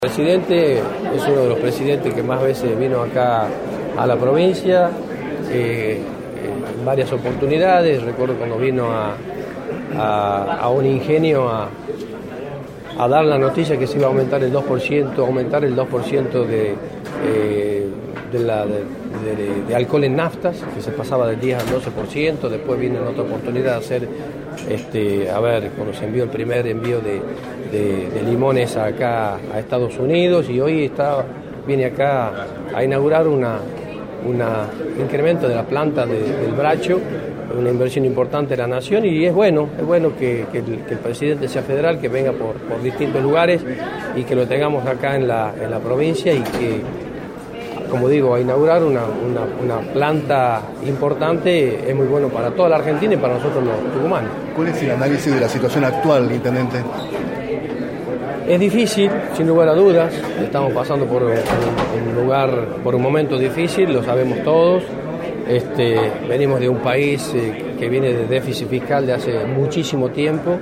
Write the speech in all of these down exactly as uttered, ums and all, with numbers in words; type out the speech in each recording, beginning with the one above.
El presidente es uno de los presidentes que más veces vino acá a la provincia, eh, en varias oportunidades. Recuerdo cuando vino a, a, a un ingenio a, a dar la noticia que se iba a aumentar el dos por ciento, aumentar el dos por ciento de, eh, de, la, de, de, de alcohol en naftas, que se pasaba del diez al doce por ciento. Después vino en otra oportunidad a hacer, este, a ver, cuando se envió el primer envío de, de, de limones acá a Estados Unidos, y hoy está, viene acá a inaugurar una, una incremento de la planta de, del Bracho, una inversión importante de la nación, y es bueno, es bueno que, que, el, que el presidente sea federal, que venga por, por distintos lugares y que lo tengamos acá en la, en la provincia, y que, como digo, a inaugurar una, una, una planta importante es muy bueno para toda la Argentina y para nosotros los tucumanos. ¿Cuál es el análisis de la situación actual, intendente? Es difícil, sin lugar a dudas. Estamos pasando por un, un lugar, por un momento difícil, lo sabemos todos. Este, venimos de un país eh, que viene de déficit fiscal de hace muchísimo tiempo.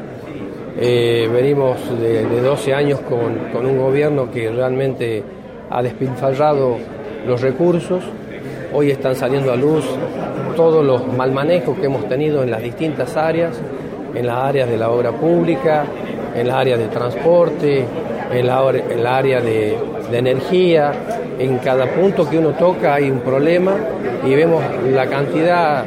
Eh, venimos de, de doce años con, con un gobierno que realmente ha despilfarrado los recursos. Hoy están saliendo a luz todos los mal manejos que hemos tenido en las distintas áreas, en las áreas de la obra pública, en las áreas de transporte, en la, en la área de, de energía. En cada punto que uno toca hay un problema, y vemos la cantidad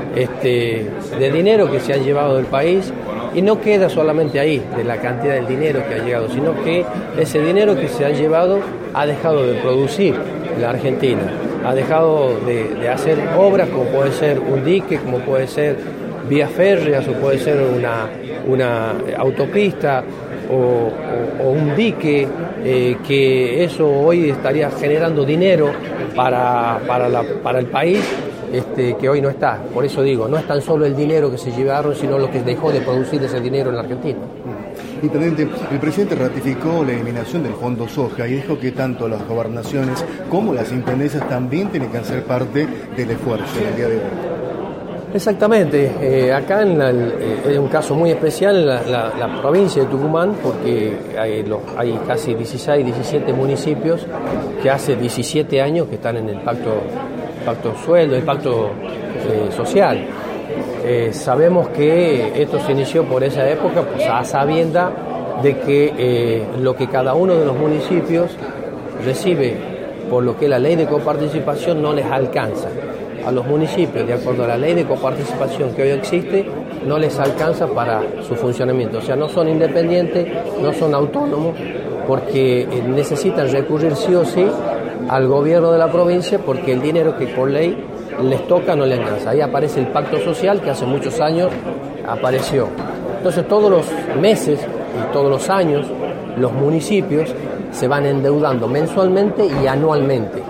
este, de dinero que se ha llevado del país, y no queda solamente ahí, de la cantidad del dinero que ha llegado, sino que ese dinero que se ha llevado ha dejado de producir la Argentina, ha dejado de, de hacer obras como puede ser un dique, como puede ser vías férreas, o puede ser una, una autopista o, o, o un dique, eh, que eso hoy estaría generando dinero para, para, la, para el país, este, que hoy no está. Por eso digo, no es tan solo el dinero que se llevaron, sino lo que dejó de producir ese dinero en la Argentina. Intendente, el presidente ratificó la eliminación del Fondo Soja y dijo que tanto las gobernaciones como las intendencias también tienen que hacer parte del esfuerzo en el día de hoy. Exactamente, eh, acá en la, eh, es un caso muy especial en la, la, la provincia de Tucumán, porque hay, los, hay casi dieciséis, diecisiete municipios que hace diecisiete años que están en el pacto, pacto sueldo, el pacto eh, social. Eh, sabemos que esto se inició por esa época, pues a sabienda de que eh, lo que cada uno de los municipios recibe por lo que la ley de coparticipación no les alcanza. A los municipios, de acuerdo a la ley de coparticipación que hoy existe, no les alcanza para su funcionamiento. O sea, no son independientes, no son autónomos, porque necesitan recurrir sí o sí al gobierno de la provincia, porque el dinero que por ley les toca no les alcanza. Ahí aparece el pacto social, que hace muchos años apareció. Entonces, todos los meses y todos los años, los municipios se van endeudando mensualmente y anualmente.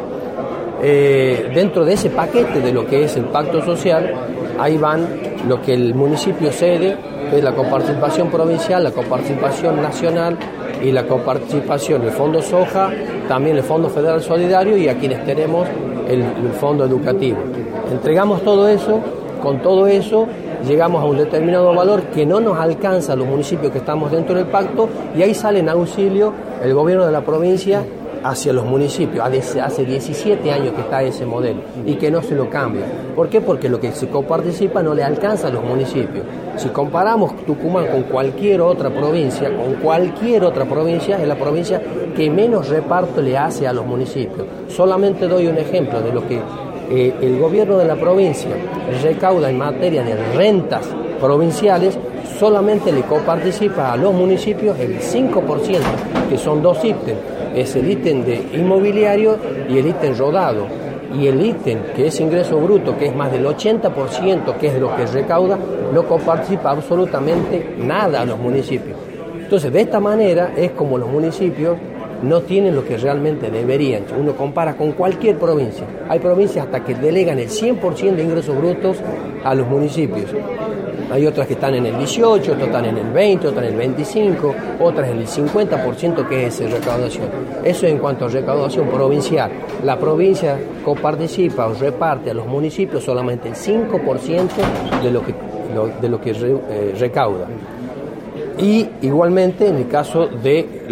Eh, dentro de ese paquete de lo que es el pacto social, ahí van lo que el municipio cede, que es la coparticipación provincial, la coparticipación nacional y la coparticipación del Fondo Soja, también el Fondo Federal Solidario, y a quienes tenemos el, el Fondo Educativo. Entregamos todo eso, con todo eso llegamos a un determinado valor que no nos alcanza a los municipios que estamos dentro del pacto, y ahí sale en auxilio el gobierno de la provincia hacia los municipios. Hace diecisiete años que está ese modelo y que no se lo cambia. ¿Por qué? Porque lo que se coparticipa no le alcanza a los municipios. Si comparamos Tucumán con cualquier otra provincia, con cualquier otra provincia, es la provincia que menos reparto le hace a los municipios. Solamente doy un ejemplo de lo que eh, el gobierno de la provincia recauda en materia de rentas provinciales. Solamente le coparticipa a los municipios el cinco por ciento, que son dos ítems. Es el ítem de inmobiliario y el ítem rodado. Y el ítem que es ingreso bruto, que es más del ochenta por ciento, que es lo que recauda, no coparticipa absolutamente nada a los municipios. Entonces, de esta manera es como los municipios no tienen lo que realmente deberían. Uno compara con cualquier provincia. Hay provincias hasta que delegan el cien por ciento de ingresos brutos a los municipios. Hay otras que están en el dieciocho, otras están en el veinte, otras en el veinticinco, otras en el cincuenta por ciento, que es esa recaudación. Eso en cuanto a recaudación provincial. La provincia coparticipa o reparte a los municipios solamente el cinco por ciento de lo que, lo, de lo que re, eh, recauda. Y igualmente en el caso de la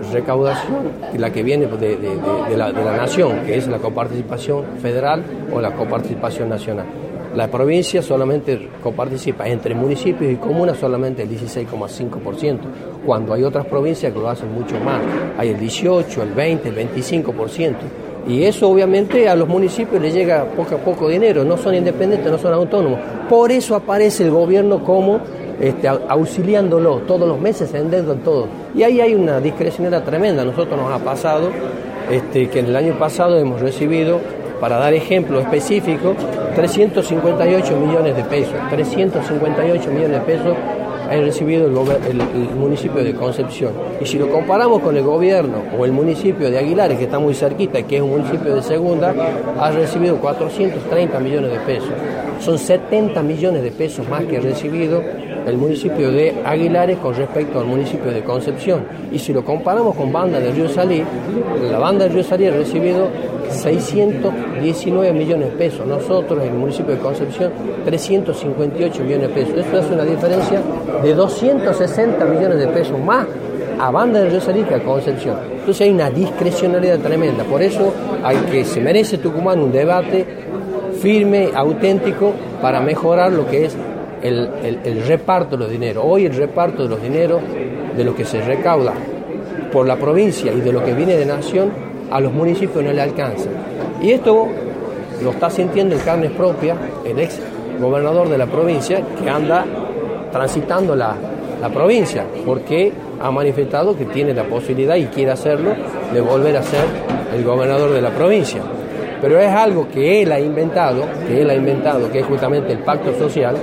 recaudación, la que viene de, de, de, de, la, de la nación, que es la coparticipación federal o la coparticipación nacional. La provincia solamente coparticipa entre municipios y comunas solamente el dieciséis coma cinco por ciento, cuando hay otras provincias que lo hacen mucho más. Hay el dieciocho, el veinte, el veinticinco por ciento. Y eso obviamente a los municipios les llega poco a poco dinero, no son independientes, no son autónomos. Por eso aparece el gobierno como este, auxiliándolo, todos los meses se endeudan todos. Y ahí hay una discrecionalidad tremenda. Nosotros nos ha pasado este, que en el año pasado hemos recibido, para dar ejemplo específico, trescientos cincuenta y ocho millones de pesos. trescientos cincuenta y ocho millones de pesos ha recibido el, el, el municipio de Concepción. Y si lo comparamos con el gobierno o el municipio de Aguilares, que está muy cerquita, que es un municipio de segunda, ha recibido cuatrocientos treinta millones de pesos. Son setenta millones de pesos más que ha recibido el municipio de Aguilares con respecto al municipio de Concepción. Y si lo comparamos con Banda de Río Salí, la Banda de Río Salí ha recibido seiscientos diecinueve millones de pesos. Nosotros, en el municipio de Concepción, trescientos cincuenta y ocho millones de pesos. Esto hace una diferencia de doscientos sesenta millones de pesos más a Banda de Río Salí que a Concepción. Entonces hay una discrecionalidad tremenda. Por eso hay que, se merece Tucumán un debate firme, auténtico, para mejorar lo que es el, el, el reparto de los dineros. Hoy el reparto de los dineros, de lo que se recauda por la provincia y de lo que viene de nación, a los municipios no le alcanza. Y esto lo está sintiendo en carnes propias el ex gobernador de la provincia, que anda transitando la, la provincia, porque ha manifestado que tiene la posibilidad y quiere hacerlo de volver a ser el gobernador de la provincia. Pero es algo que él ha inventado, que él ha inventado, que es justamente el pacto social,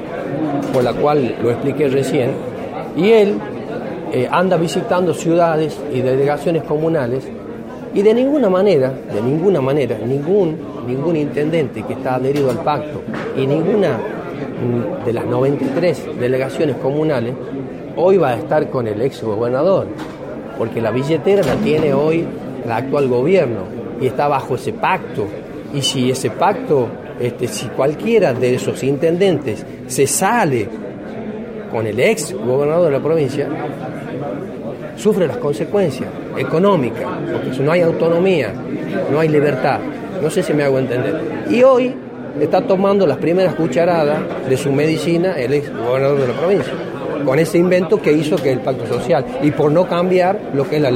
por la cual lo expliqué recién, y él eh, anda visitando ciudades y delegaciones comunales. Y de ninguna manera, de ninguna manera, ningún, ningún intendente que está adherido al pacto y ninguna de las noventa y tres delegaciones comunales hoy va a estar con el ex gobernador, porque la billetera la tiene hoy el actual gobierno y está bajo ese pacto. Y si ese pacto, este, si cualquiera de esos intendentes se sale con el ex gobernador de la provincia, sufre las consecuencias económicas, porque si no hay autonomía, no hay libertad. No sé si me hago entender. Y hoy está tomando las primeras cucharadas de su medicina el ex gobernador de la provincia, con ese invento que hizo, que es el pacto social, y por no cambiar lo que es la ley.